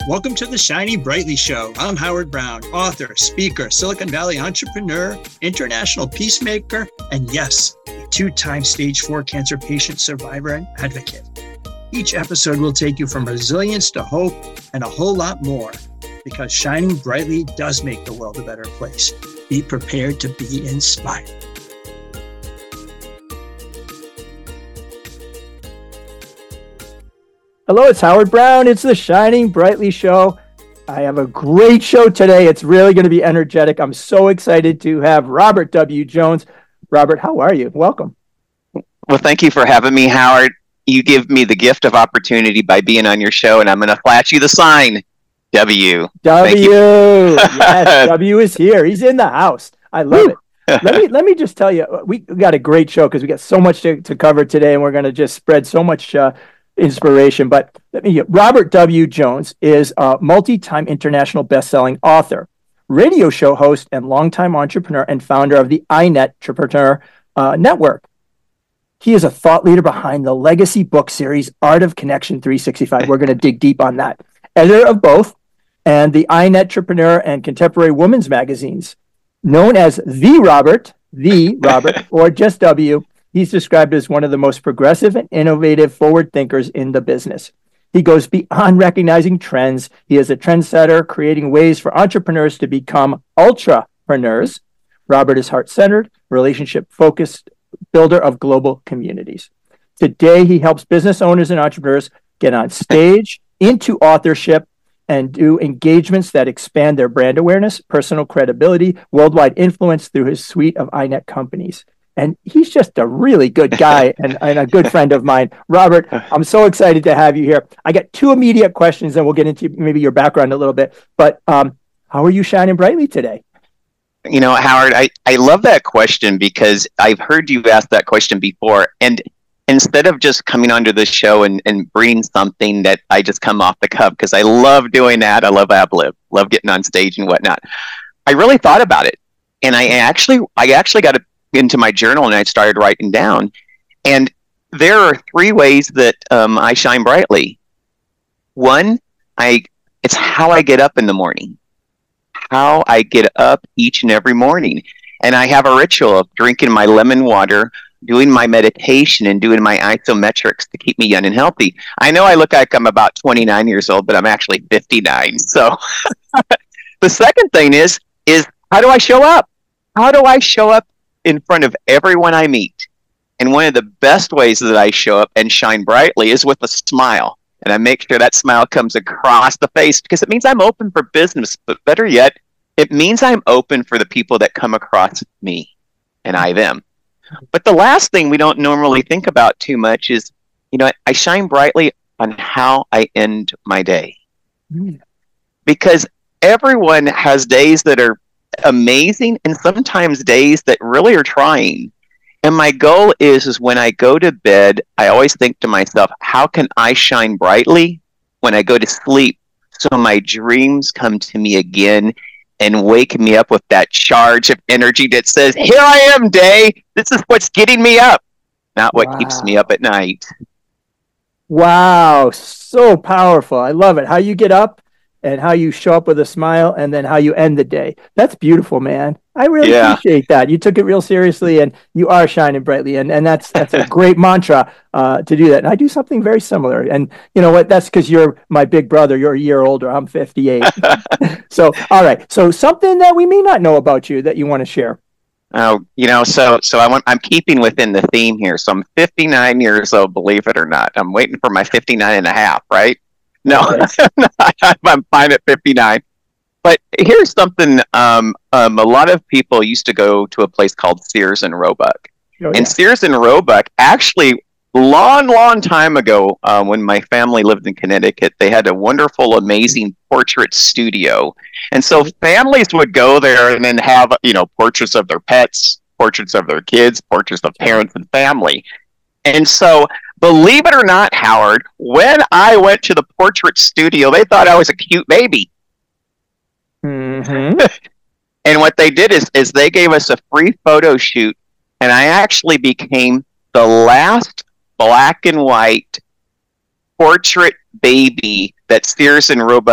Welcome to the Shiny Brightly Show. I'm Howard Brown, author, speaker, Silicon Valley entrepreneur, international peacemaker, and yes, a two-time stage 4 cancer patient survivor and advocate. Each episode will take you from resilience to hope and a whole lot more, because shining brightly does make the world a better place. Be prepared to be inspired. Hello, it's Howard Brown. It's the Shining Brightly Show. I have a great show today. It's really going to be energetic. I'm so excited to have Robert W. Jones. Robert, how are you? Welcome. Well, thank you for having me, Howard. You give me the gift of opportunity by being on your show, and I'm going to flash you the sign. W. Yes, W is here. He's in the house. I love it. Let me just tell you, we got a great show because we got so much to cover today, and we're going to just spread so much inspiration. But Robert W. Jones is a multi-time international best-selling author, radio show host, and longtime entrepreneur and founder of the iNet Entrepreneur Network. He is a thought leader behind the legacy book series Art of Connection 365. We're going to dig deep on that. Editor of both, and the iNet Entrepreneur and Contemporary Women's magazines. Known as the Robert, or just W, he's described as one of the most progressive and innovative forward thinkers in the business. He goes beyond recognizing trends. He is a trendsetter, creating ways for entrepreneurs to become ultrapreneurs. Robert is heart-centered, relationship-focused builder of global communities. Today, he helps business owners and entrepreneurs get on stage, into authorship, and do engagements that expand their brand awareness, personal credibility, worldwide influence through his suite of iNet companies. And he's just a really good guy and a good friend of mine. Robert, I'm so excited to have you here. I got two immediate questions, and we'll get into maybe your background a little bit. But how are you shining brightly today? You know, Howard, I love that question because I've heard you ask that question before. And instead of just coming onto the show and bringing something that I just come off the cuff, because I love doing that. I love ad-lib, love getting on stage and whatnot. I really thought about it. And I actually got into my journal and I started writing down. And there are three ways that I shine brightly. One, it's how I get up in the morning. How I get up each and every morning. And I have a ritual of drinking my lemon water, doing my meditation, and doing my isometrics to keep me young and healthy. I know I look like I'm about 29 years old, but I'm actually 59. So the second thing is how do I show up? How do I show up in front of everyone I meet? And one of the best ways that I show up and shine brightly is with a smile. And I make sure that smile comes across the face because it means I'm open for business. But better yet, it means I'm open for the people that come across me and I them. But the last thing we don't normally think about too much is, I shine brightly on how I end my day. Because everyone has days that are amazing and sometimes days that really are trying. And my goal is when I go to bed, I always think to myself, how can I shine brightly when I go to sleep so my dreams come to me again and wake me up with that charge of energy that says, here I am, day. This is what's getting me up, not what keeps me up at night. Wow, so powerful. I love it. How you get up and how you show up with a smile and then how you end the day. That's beautiful, man. I really appreciate that. You took it real seriously and you are shining brightly. And that's a great mantra to do that. And I do something very similar. And you know what? That's because you're my big brother. You're a year older. I'm 58. So, all right. So something that we may not know about you that you want to share. I'm keeping within the theme here. So I'm 59 years old, believe it or not. I'm waiting for my 59 and a half, right? No, I'm fine at 59. But here's something, a lot of people used to go to a place called Sears and Roebuck. And Sears and Roebuck actually, long time ago, when my family lived in Connecticut, they had a wonderful, amazing portrait studio. And so families would go there and then have, portraits of their pets, portraits of their kids, portraits of parents and family. And so, believe it or not, Howard, when I went to the portrait studio, they thought I was a cute baby. Mm-hmm. And what they did is they gave us a free photo shoot, and I actually became the last black and white portrait baby that Sears and Roebuck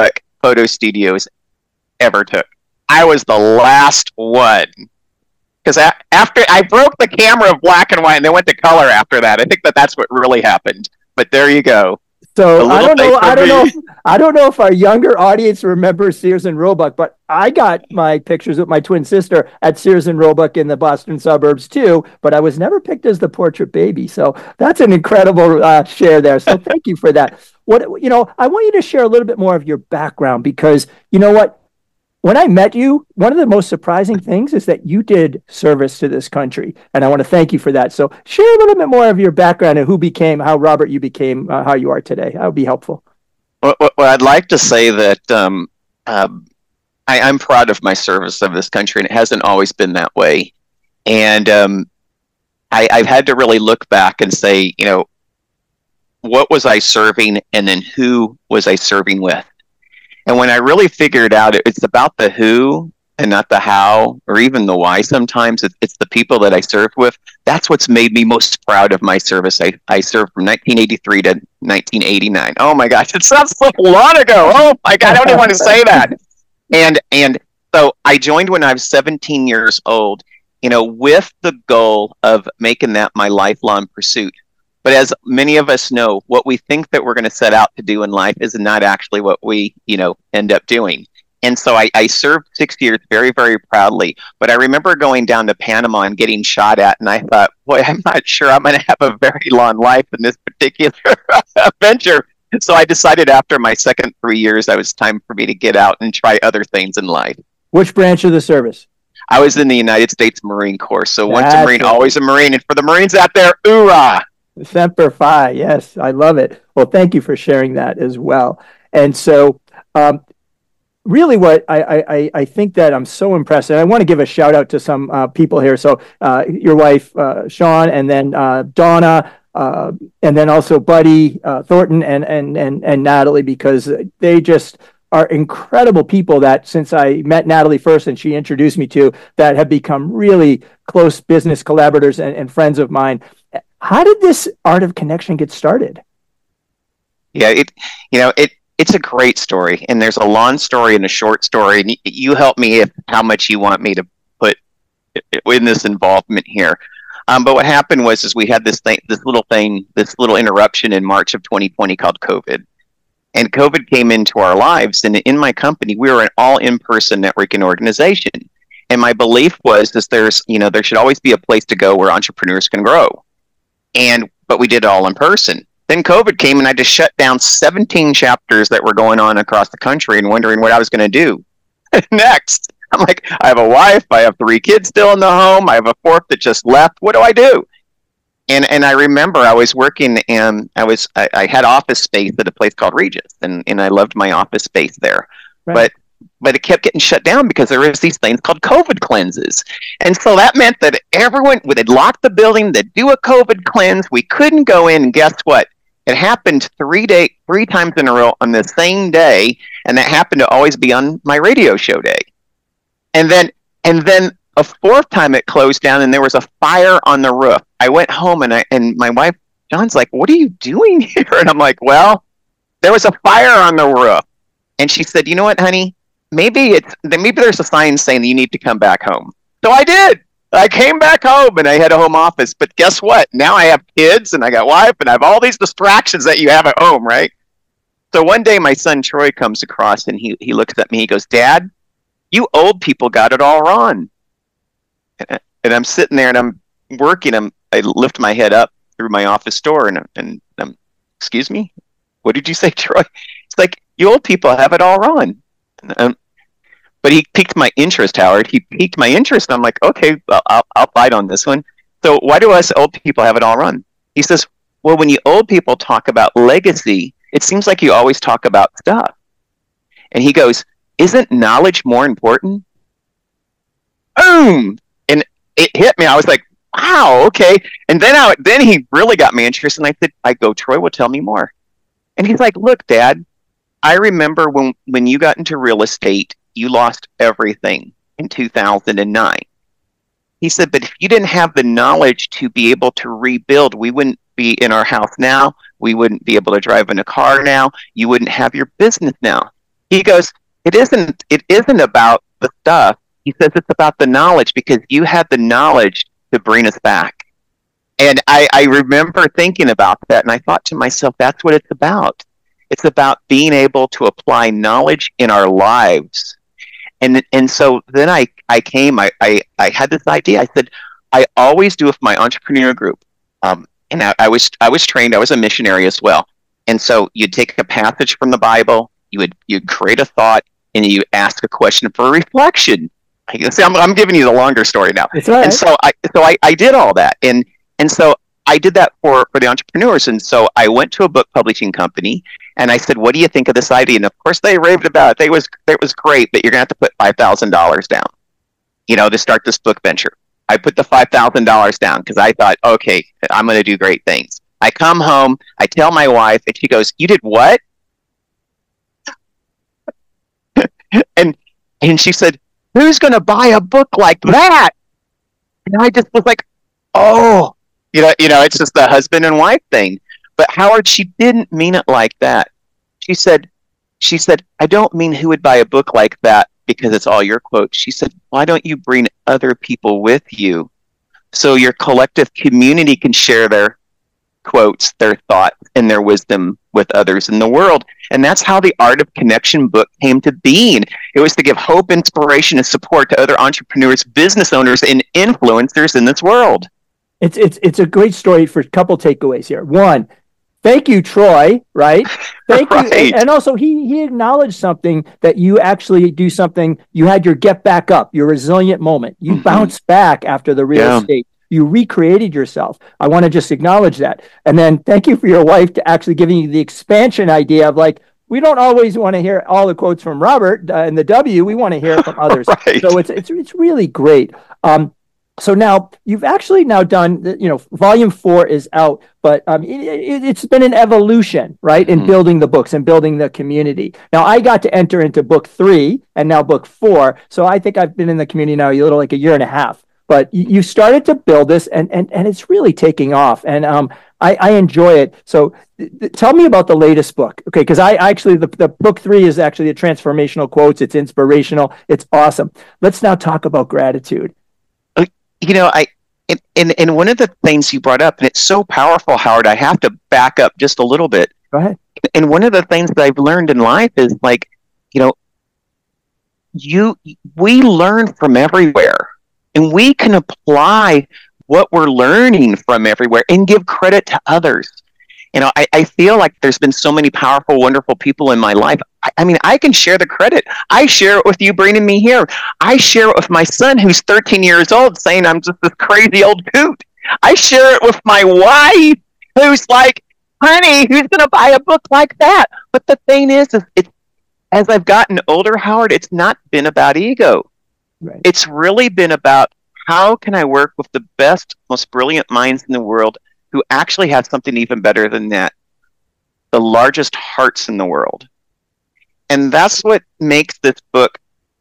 photo studios ever took. I was the last one. Because after I broke the camera of black and white and they went to color after that. I think that's what really happened. But there you go. So I don't know if our younger audience remembers Sears and Roebuck, but I got my pictures with my twin sister at Sears and Roebuck in the Boston suburbs too, but I was never picked as the portrait baby. So that's an incredible share there. So thank you for that. I want you to share a little bit more of your background, because you know what? When I met you, one of the most surprising things is that you did service to this country. And I want to thank you for that. So share a little bit more of your background and how Robert, you became how you are today. That would be helpful. Well, I'd like to say that I'm proud of my service of this country, and it hasn't always been that way. And I've had to really look back and say, what was I serving, and then who was I serving with? And when I really figured out it's about the who and not the how or even the why, sometimes it's the people that I served with. That's what's made me most proud of my service. I served from 1983 to 1989. Oh my gosh, it sounds so long ago. Oh my God, I don't even want to say that. And so I joined when I was 17 years old, with the goal of making that my lifelong pursuit. But as many of us know, what we think that we're going to set out to do in life is not actually what we, end up doing. And so I served 6 years very, very proudly. But I remember going down to Panama and getting shot at. And I thought, boy, I'm not sure I'm going to have a very long life in this particular venture. So I decided after my second 3 years, it was time for me to get out and try other things in life. Which branch of the service? I was in the United States Marine Corps. So once a Marine, always a Marine. And for the Marines out there, hoorah! Semper Fi. Yes, I love it. Well, thank you for sharing that as well. And so really what I think that I'm so impressed, and I want to give a shout out to some people here. So your wife, Sean, and then Donna, and then also Buddy Thornton and Natalie, because they just are incredible people that since I met Natalie first and she introduced me to, that have become really close business collaborators and friends of mine. How did this Art of Connection get started? Yeah, it's a great story, and there's a long story and a short story. And you help me if how much you want me to put in this involvement here. But what happened was we had this little interruption in March of 2020 called COVID, and COVID came into our lives. And in my company, we were an all in-person networking organization, and my belief was that there should always be a place to go where entrepreneurs can grow. But we did it all in person. Then COVID came and I just shut down 17 chapters that were going on across the country and wondering what I was going to do next. I'm like, I have a wife, I have 3 kids still in the home, I have a 4th that just left. What do I do? And I remember I was working and I had office space at a place called Regis, and I loved my office space there. Right. But it kept getting shut down because there was these things called COVID cleanses. And so that meant that everyone would lock the building, they'd do a COVID cleanse. We couldn't go in, and guess what? It happened 3 times in a row on the same day, and that happened to always be on my radio show day. And then a 4th time it closed down, and there was a fire on the roof. I went home, and my wife, John's like, "What are you doing here?" And I'm like, "Well, there was a fire on the roof." And she said, "You know what, honey? Maybe there's a sign saying that you need to come back home." So I did. I came back home and I had a home office. But guess what? Now I have kids and I got wife and I have all these distractions that you have at home, right? So one day my son Troy comes across and he looks at me. He goes, "Dad, you old people got it all wrong." And I'm sitting there and I'm working. I lift my head up through my office door and I'm, "Excuse me? What did you say, Troy?" It's like, "You old people have it all wrong." But he piqued my interest, Howard. He piqued my interest. I'm like, okay, I'll fight on this one. So why do us old people have it all wrong? He says, well, when you old people talk about legacy, it seems like you always talk about stuff. And he goes, isn't knowledge more important? Boom! And it hit me. I was like, wow, okay. And then he really got me interested. And I go, Troy, well, tell me more. And he's like, look, Dad, I remember when you got into real estate, you lost everything in 2009. He said, but if you didn't have the knowledge to be able to rebuild, we wouldn't be in our house now. We wouldn't be able to drive in a car now. You wouldn't have your business now. He goes, it isn't about the stuff. He says it's about the knowledge, because you had the knowledge to bring us back. And I remember thinking about that, and I thought to myself, that's what it's about. It's about being able to apply knowledge in our lives. And so then I had this idea. I said, I always do with my entrepreneur group. And I was trained, I was a missionary as well. And so you'd take a passage from the Bible, you'd create a thought, and you ask a question for reflection. I'm giving you the longer story now. It's all right. And so I did all that. And so I did that for the entrepreneurs. And so I went to a book publishing company and I said, what do you think of this idea? And of course they raved about it. It was great, but you're going to have to put $5,000 down, to start this book venture. I put the $5,000 down because I thought, okay, I'm going to do great things. I come home, I tell my wife, and she goes, you did what? and she said, who's going to buy a book like that? And I just was like, oh, it's just the husband and wife thing. But Howard, she didn't mean it like that. She said, I don't mean who would buy a book like that because it's all your quotes. She said, why don't you bring other people with you so your collective community can share their quotes, their thoughts, and their wisdom with others in the world? And that's how the Art of Connection book came to being. It was to give hope, inspiration, and support to other entrepreneurs, business owners, and influencers in this world. It's a great story for a couple takeaways here. One, thank you, Troy, right? Thank right. you. And also he acknowledged something, that you actually do something. You had your get back up, your resilient moment. You bounced back after the real estate. You recreated yourself. I want to just acknowledge that. And then thank you for your wife to actually giving you the expansion idea of like, we don't always want to hear all the quotes from Robert and the W. We want to hear it from others. Right. So it's really great. So now you've actually now done, volume 4 is out, but it's been an evolution, right, in building the books and building the community. Now I got to enter into book 3 and now book 4. So I think I've been in the community now a little like a year and a half, but you started to build this and it's really taking off. And I enjoy it. So tell me about the latest book. Okay. Because I actually, the book 3 is actually the transformational quotes. It's inspirational. It's awesome. Let's now talk about gratitude. And one of the things you brought up, and it's so powerful, Howard, I have to back up just a little bit. Go ahead. And one of the things that I've learned in life is like, we learn from everywhere, and we can apply what we're learning from everywhere and give credit to others. I feel like there's been so many powerful, wonderful people in my life. I mean, I can share the credit. I share it with you bringing me here. I share it with my son who's 13 years old saying I'm just this crazy old coot. I share it with my wife who's like, honey, who's going to buy a book like that? But the thing is it's, as I've gotten older, Howard, it's not been about ego. Right. It's really been about how can I work with the best, most brilliant minds in the world who actually have something even better than that, the largest hearts in the world. And that's what makes this book,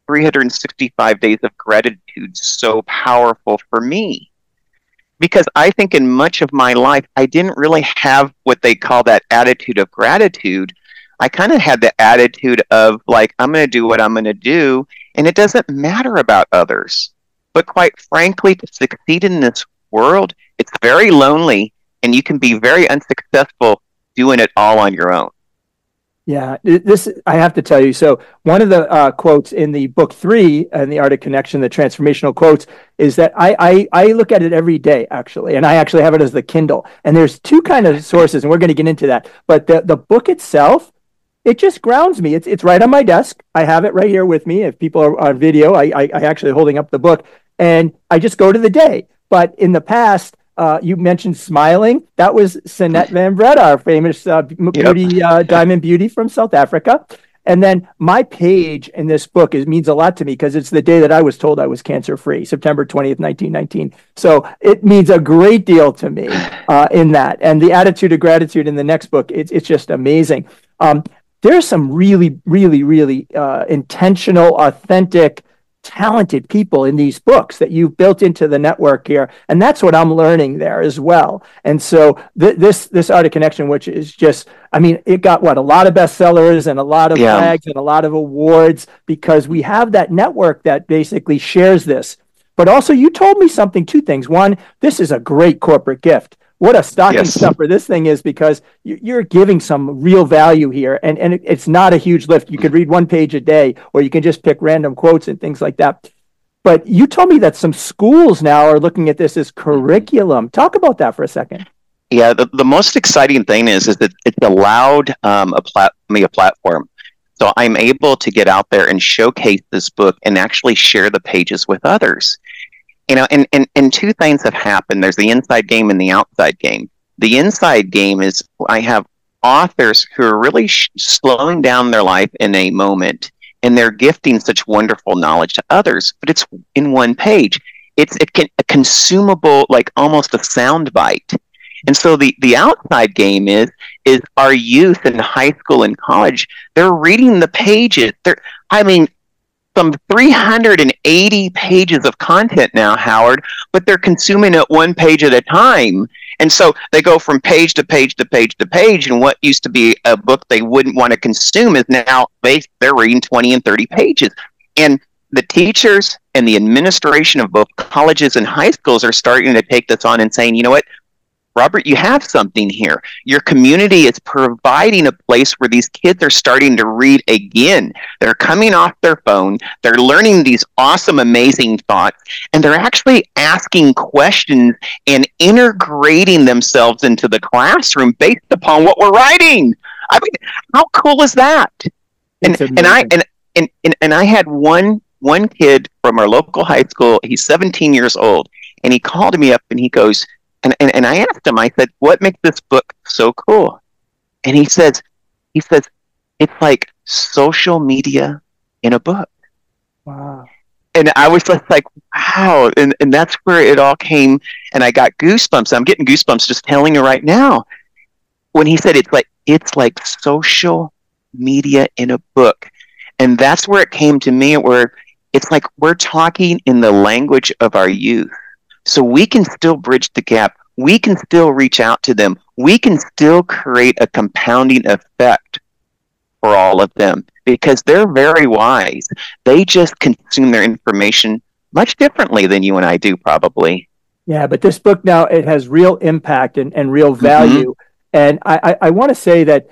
365 Days of Gratitude, so powerful for me. Because I think in much of my life, I didn't really have what they call that attitude of gratitude. I kind of had the attitude of like, I'm going to do what I'm going to do, and it doesn't matter about others. But quite frankly, to succeed in this world, it's very lonely, and you can be very unsuccessful doing it all on your own. Yeah, this I have to tell you. So one of the quotes in the book 3 and the Art of Connection, the transformational quotes, is that I look at it every day, actually, and I actually have it as the Kindle. And there's 2 kind of sources, and we're going to get into that. But the book itself, it just grounds me. It's right on my desk. I have it right here with me. If people are on video, I actually holding up the book, and I just go to the day. But in the past, you mentioned smiling. That was Sanette Van Breda, our famous beauty, diamond beauty from South Africa. And then my page in this book means a lot to me because it's the day that I was told I was cancer-free, September 20th, 1919. So it means a great deal to me in that. And the attitude of gratitude in the next book, it's just amazing. There's some really, really, really intentional, authentic talented people in these books that you've built into the network here. And that's what I'm learning there as well. And so this Art of Connection, which is just, I mean, it got a lot of bestsellers and a lot of flags and a lot of awards, because we have that network that basically shares this. But also, you told me two things. One, this is a great corporate gift. What a stocking stuffer this thing is, because you're giving some real value here. And it's not a huge lift. You could read one page a day, or you can just pick random quotes and things like that. But you told me that some schools now are looking at this as curriculum. Talk about that for a second. Yeah, the most exciting thing is that it's allowed me a platform. So I'm able to get out there and showcase this book and actually share the pages with others. You know, and two things have happened. There's the inside game and the outside game. The inside game is I have authors who are really slowing down their life in a moment, and they're gifting such wonderful knowledge to others, but it's in one page. It's a consumable, like almost a sound bite. And so the outside game is our youth in high school and college, they're reading the pages. Some 380 pages of content now, Howard, but they're consuming it one page at a time. And so they go from page to page to page to page, and what used to be a book they wouldn't want to consume is now they're reading 20 and 30 pages. And the teachers and the administration of both colleges and high schools are starting to take this on and saying, you know what, Robert, you have something here. Your community is providing a place where these kids are starting to read again. They're coming off their phone. They're learning these awesome, amazing thoughts, and they're actually asking questions and integrating themselves into the classroom based upon what we're writing. I mean, how cool is that? And I had one kid from our local high school. He's 17 years old, and he called me up and he goes, And I asked him, I said, what makes this book so cool? And he says, it's like social media in a book. Wow. And I was just like, wow. And that's where it all came. And I got goosebumps. I'm getting goosebumps just telling you right now. When he said it's like social media in a book. And that's where it came to me, where it's like we're talking in the language of our youth. So we can still bridge the gap. We can still reach out to them. We can still create a compounding effect for all of them, because they're very wise. They just consume their information much differently than you and I do, probably. Yeah, but this book now, it has real impact and real value. And I want to say that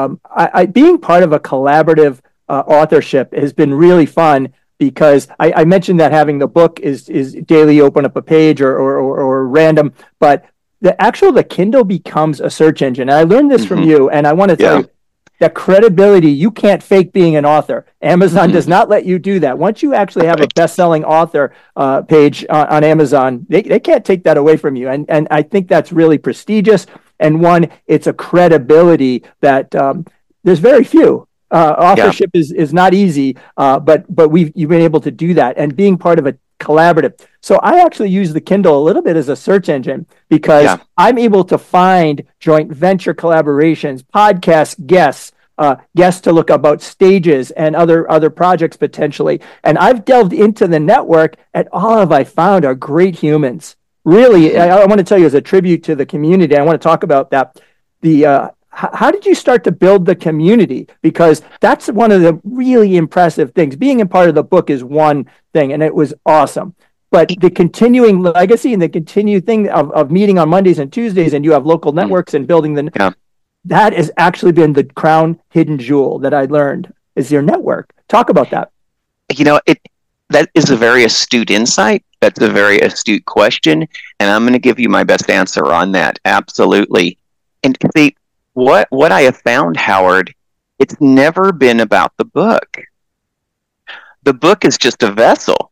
being part of a collaborative authorship has been really fun, because I mentioned that having the book is daily, open up a page or random, but the Kindle becomes a search engine. And I learned this from you, and I want to tell you that credibility, you can't fake being an author. Amazon does not let you do that. Once you actually have a best-selling author page on Amazon, they can't take that away from you. And I think that's really prestigious. And one, it's a credibility that there's very few. Authorship is not easy, but you've been able to do that, and being part of a collaborative. So I actually use the Kindle a little bit as a search engine, because I'm able to find joint venture collaborations, podcast guests, guests to look about stages and other projects potentially. And I've delved into the network, and all I found are great humans. Really, I want to tell you, as a tribute to the community, I want to talk about that. How did you start to build the community? Because that's one of the really impressive things. Being a part of the book is one thing, and it was awesome. But the continuing legacy and the continued thing of meeting on Mondays and Tuesdays, and you have local networks and building that has actually been the crown hidden jewel that I learned, is your network. Talk about that. You know, that is a very astute insight. That's a very astute question. And I'm going to give you my best answer on that. Absolutely. And see, what I have found, Howard, it's never been about the book. The book is just a vessel.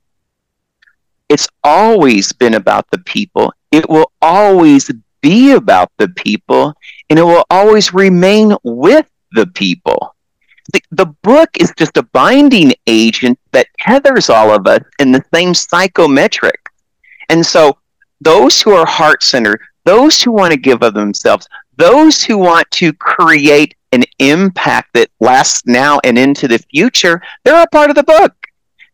It's always been about the people. It will always be about the people, and it will always remain with the people. The book is just a binding agent that tethers all of us in the same psychometric. And so those who are heart-centered, those who want to give of themselves, those who want to create an impact that lasts now and into the future, they're a part of the book.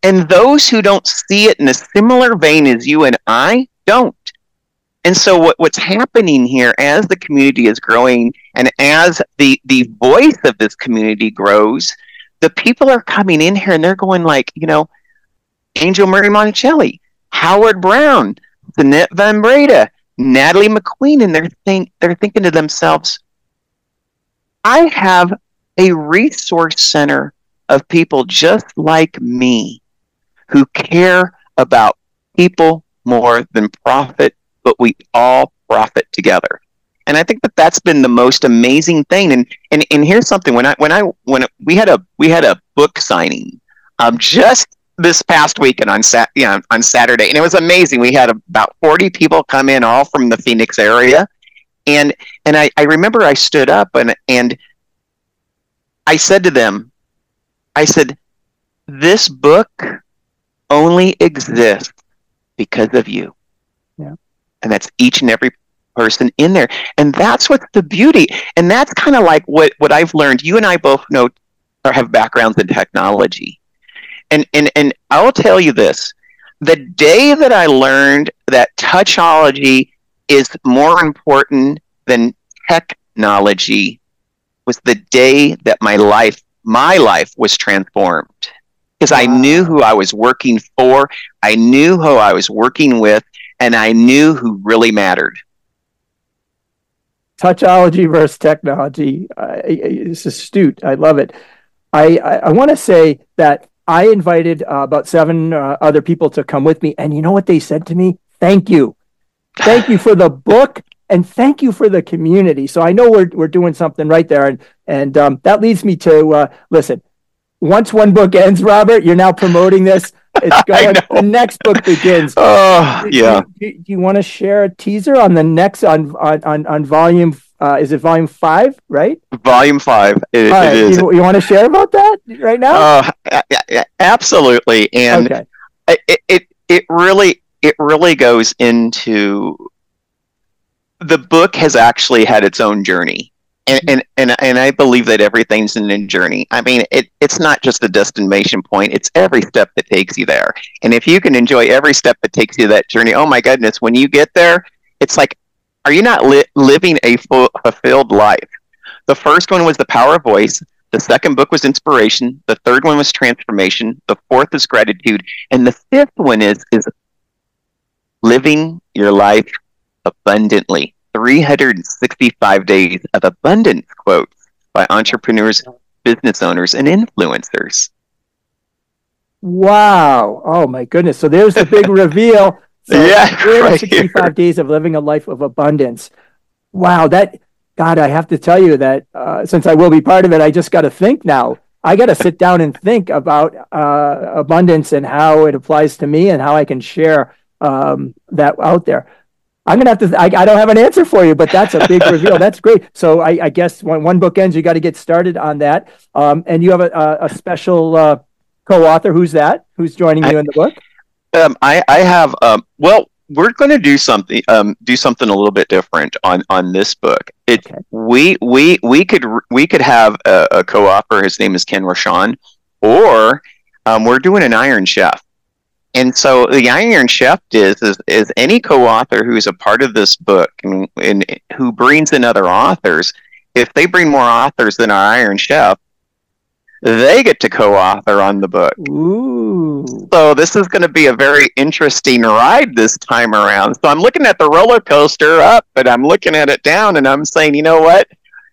And those who don't see it in a similar vein as you and I don't. And so what's happening here as the community is growing and as the voice of this community grows, the people are coming in here and they're going like, Angel Marie Monticelli, Howard Brown, Annette Van Breda, Natalie McQueen, and they're thinking to themselves, I have a resource center of people just like me who care about people more than profit, but we all profit together. And I think that that's been the most amazing thing. And here's something: when we had a book signing just this past weekend on Saturday, and it was amazing. We had about 40 people come in, all from the Phoenix area, and I remember I stood up and I said to them, I said, this book only exists because of you. Yeah. And that's each and every person in there. And that's what's the beauty. And that's kind of like what I've learned. You and I both know or have backgrounds in technology. And I'll tell you this. The day that I learned that touchology is more important than technology was the day that my life was transformed. Because I knew who I was working for, I knew who I was working with, and I knew who really mattered. Touchology versus technology. It's astute. I love it. I want to say that I invited about 7 other people to come with me. And you know what they said to me? Thank you. Thank you for the book. And thank you for the community. So I know we're doing something right there. And that leads me to, listen, once one book ends, Robert, you're now promoting this. It's going. The next book begins. Oh, yeah. Do you want to share a teaser on the next on volume? Is it volume 5? Right. Volume 5. It is. You want to share about that right now? Absolutely. And okay. It really goes into. The book has actually had its own journey. And I believe that everything's in a journey. I mean, it's not just a destination point. It's every step that takes you there. And if you can enjoy every step that takes you that journey, oh my goodness, when you get there, it's like, are you not living a fulfilled life? The first one was The Power of Voice. The second book was Inspiration. The third one was Transformation. The fourth is Gratitude. And the fifth one is Living Your Life Abundantly. 365 days of abundance quotes by entrepreneurs, business owners, and influencers. Wow. Oh my goodness. So there's the big reveal. So yeah. 365 right days of living a life of abundance. Wow. God, I have to tell you that since I will be part of it, I just got to think now. I got to sit down and think about abundance and how it applies to me and how I can share that out there. I'm going to have to, I don't have an answer for you, but that's a big reveal. That's great. So I guess when one book ends, you got to get started on that. And you have a special co-author. Who's that? Who's joining you in the book? I have, well, we're going to do something a little bit different on this book. Okay. We could have a co-author. His name is Ken Rochon, or we're doing an Iron Chef. And so the Iron Chef is any co-author who's a part of this book and who brings in other authors. If they bring more authors than our Iron Chef, they get to co-author on the book. Ooh. So this is going to be a very interesting ride this time around. So I'm looking at the roller coaster up, but I'm looking at it down, and I'm saying, you know what?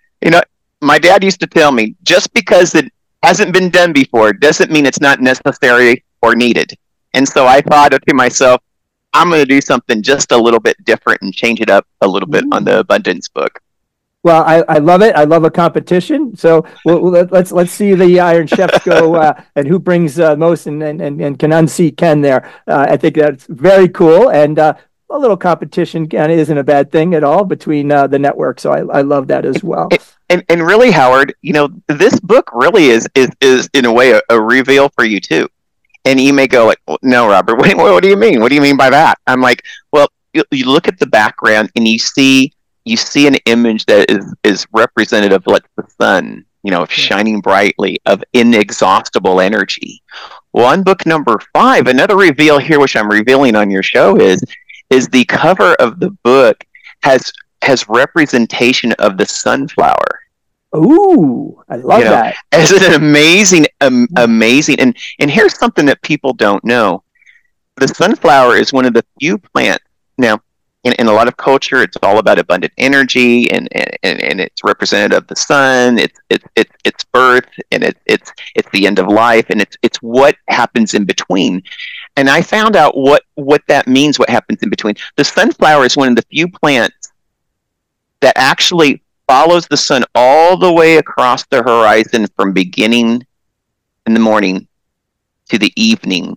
My dad used to tell me, just because it hasn't been done before doesn't mean it's not necessary or needed. And so I thought to myself, I'm going to do something just a little bit different and change it up a little bit on the Abundance book. Well, I love it. I love a competition. So let's see the Iron Chefs go and who brings most and can unseat Ken there. I think that's very cool. And a little competition isn't a bad thing at all between the network. So I love that as well. And really, Howard, this book really is in a way a reveal for you too. And you may go like, well, no, Robert, what do you mean? What do you mean by that? I'm like, well, you look at the background and you see an image that is representative of like the sun, shining brightly, of inexhaustible energy. Well, on book number 5, another reveal here, which I'm revealing on your show, is the cover of the book has representation of the sunflower. Ooh, I love that. As an amazing, amazing, and here's something that people don't know: the sunflower is one of the few plants. Now, in a lot of culture, it's all about abundant energy, and it's representative of the sun. It's birth, and it's the end of life, and it's what happens in between. And I found out what that means. What happens in between? The sunflower is one of the few plants that actually follows the sun all the way across the horizon from beginning in the morning to the evening.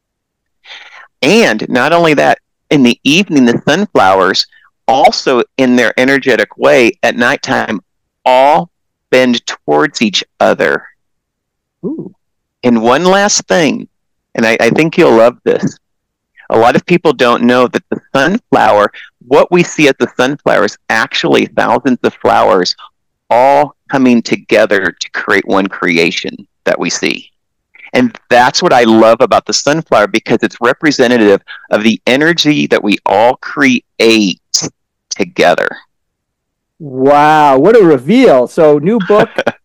And not only that, in the evening, the sunflowers also, in their energetic way, at nighttime, all bend towards each other. Ooh. And one last thing, and I think you'll love this. A lot of people don't know that the sunflower, what we see as the sunflower, is actually thousands of flowers all coming together to create one creation that we see. And that's what I love about the sunflower, because it's representative of the energy that we all create together. Wow, what a reveal. So new book,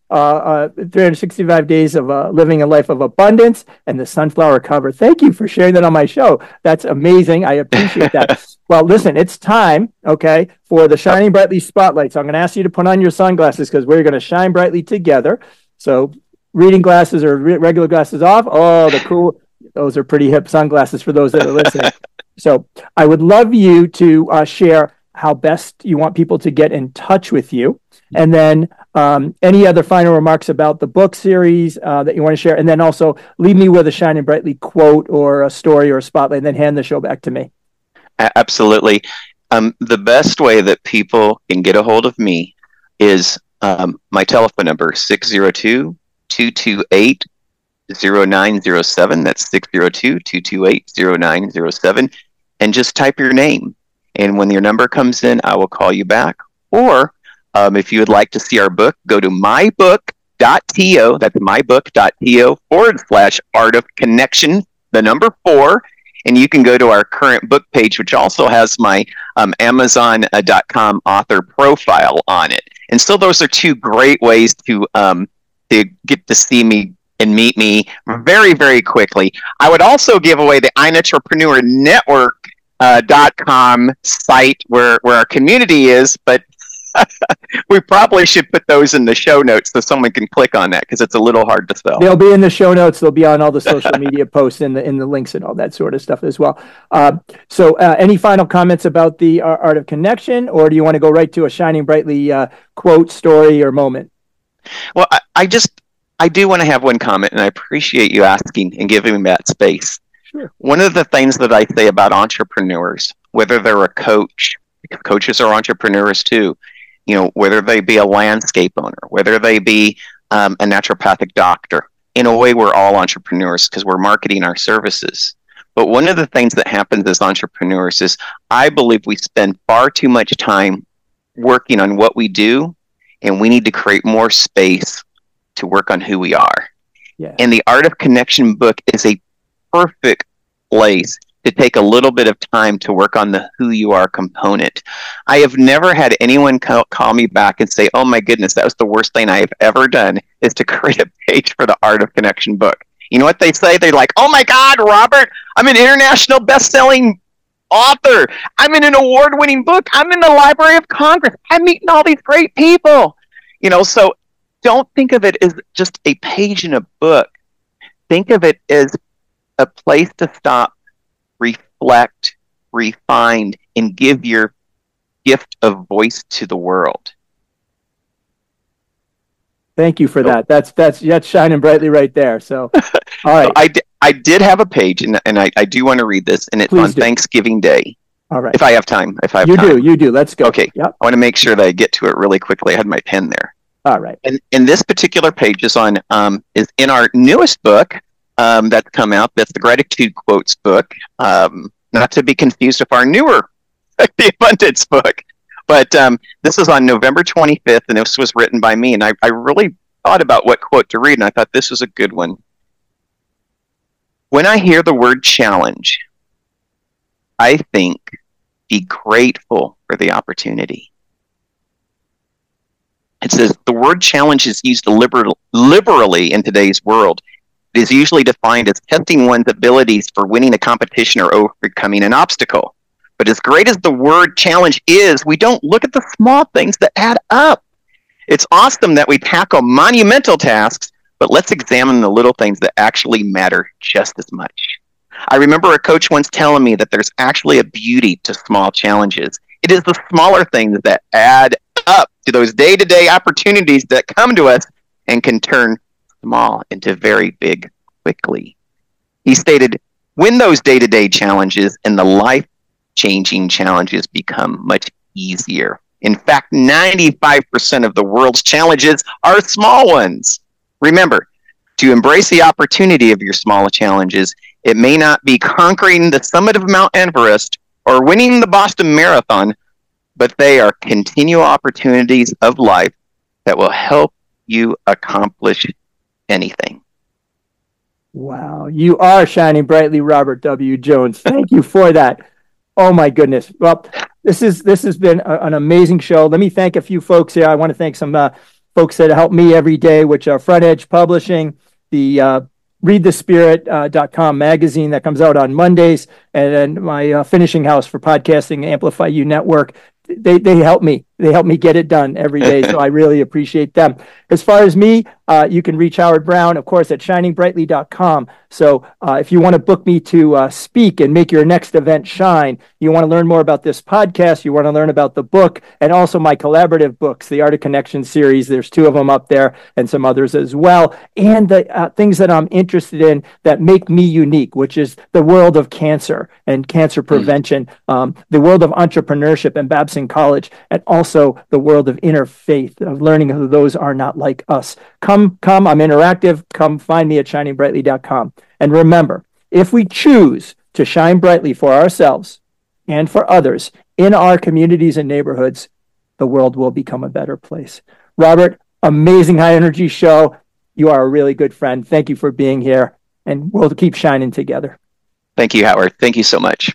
365 Days of Living a Life of Abundance, and the sunflower cover. Thank you for sharing that on my show. That's amazing. I appreciate that. Well, listen, it's time, okay, for the Shining Brightly Spotlight. So I'm going to ask you to put on your sunglasses because we're going to shine brightly together. So reading glasses or regular glasses off. Oh, the cool. Those are pretty hip sunglasses for those that are listening. So I would love you to share how best you want people to get in touch with you. And then any other final remarks about the book series that you want to share. And then also leave me with a Shining Brightly quote or a story or a spotlight, and then hand the show back to me. Absolutely. The best way that people can get a hold of me is my telephone number, 602-228-0907. That's 602-228-0907. And just type your name. And when your number comes in, I will call you back. Or if you would like to see our book, go to mybook.to. That's mybook.to/Art of Connection, the number 4. And you can go to our current book page, which also has my Amazon.com author profile on it. And so those are 2 great ways to get to see me and meet me very, very quickly. I would also give away the iNetrepreneur Network.com site where our community is, but we probably should put those in the show notes so someone can click on that, because it's a little hard to spell. They'll be in the show notes. They'll be on all the social media posts in the links and all that sort of stuff as well. So any final comments about the Art of Connection, or do you want to go right to a Shining Brightly quote, story, or moment? Well, I do want to have one comment, and I appreciate you asking and giving me that space. Sure. One of the things that I say about entrepreneurs, whether they're a coach, because coaches are entrepreneurs too, whether they be a landscape owner, whether they be a naturopathic doctor, in a way, we're all entrepreneurs because we're marketing our services. But one of the things that happens as entrepreneurs is I believe we spend far too much time working on what we do, and we need to create more space to work on who we are. Yeah. And the Art of Connection book is a perfect place to take a little bit of time to work on the who you are component. I have never had anyone call me back and say, oh my goodness, that was the worst thing I have ever done, is to create a page for the Art of Connection book. You know what they say? They're like, oh my God, Robert, I'm an international best-selling author. I'm in an award-winning book. I'm in the Library of Congress. I'm meeting all these great people. So don't think of it as just a page in a book. Think of it as a place to stop, reflect, refine, and give your gift of voice to the world. Thank you for that. That's shining brightly right there. So, all right. I did have a page, and I do want to read this, and it's Please on do. Thanksgiving Day. All right. If I have time. You do. Let's go. Okay. Yep. I want to make sure that I get to it really quickly. I had my pen there. All right. And this particular page is is in our newest book that's come out. That's the Gratitude Quotes book. Not to be confused with our newer The Abundance book. But this is on November 25th, and this was written by me. And I really thought about what quote to read, and I thought this was a good one. When I hear the word challenge, I think be grateful for the opportunity. It says the word challenge is used liberally in today's world. It is usually defined as testing one's abilities for winning a competition or overcoming an obstacle. But as great as the word challenge is, we don't look at the small things that add up. It's awesome that we tackle monumental tasks, but let's examine the little things that actually matter just as much. I remember a coach once telling me that there's actually a beauty to small challenges. It is the smaller things that add up to those day-to-day opportunities that come to us and can turn small into very big quickly. He stated, when those day-to-day challenges and the life-changing challenges become much easier. In fact, 95% of the world's challenges are small ones. Remember, to embrace the opportunity of your small challenges, it may not be conquering the summit of Mount Everest or winning the Boston Marathon, but they are continual opportunities of life that will help you accomplish anything. Wow, you are shining brightly, Robert W. Jones. Thank you for that. Oh my goodness. Well, this has been an amazing show. Let me thank a few folks here. I want to thank some folks that help me every day, which are Front Edge Publishing, the readthespirit.com magazine that comes out on Mondays, and then my finishing house for podcasting, Amplify You Network. They help me. They help me get it done every day, so I really appreciate them. As far as me, you can reach Howard Brown, of course, at shiningbrightly.com. So if you want to book me to speak and make your next event shine, you want to learn more about this podcast, you want to learn about the book, and also my collaborative books, the Art of Connection series. There's 2 of them up there and some others as well. And the things that I'm interested in that make me unique, which is the world of cancer and cancer prevention, the world of entrepreneurship and Babson College, and also the world of inner faith, of learning who those are not like us. Come, I'm interactive. Come find me at shiningbrightly.com. And remember, if we choose to shine brightly for ourselves and for others in our communities and neighborhoods, the world will become a better place. Robert, amazing high energy show. You are a really good friend. Thank you for being here, and we'll keep shining together. Thank you, Howard. Thank you so much.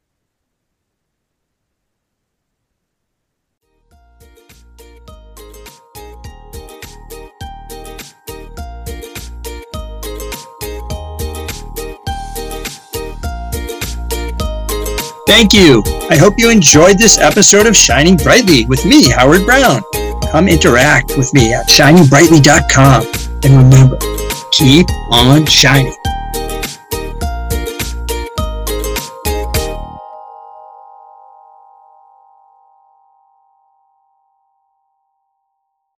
Thank you. I hope you enjoyed this episode of Shining Brightly with me, Howard Brown. Come interact with me at shiningbrightly.com. And remember, keep on shining.